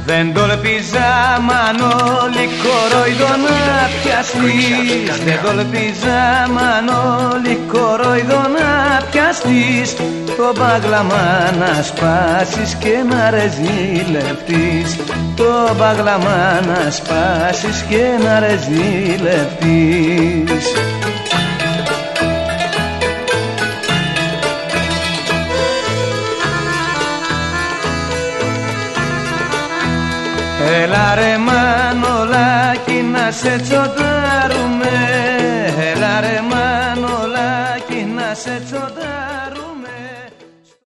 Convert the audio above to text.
Δεν τολπίζα Μανώλη κορόιδο να πιαστείς. Δεν τολπίζα Μανώλη κορόιδο να πιαστείς. Το μπάγλαμα να σπάσεις και να ρεζιλευτείς. Το μπάγλαμα να σπάσεις και να ρεζιλευτείς. Έλα ρε Μανολάκι να σε τσοντάρουμε. Έλα ρε Μανολάκι να σε τσοντάρουμε.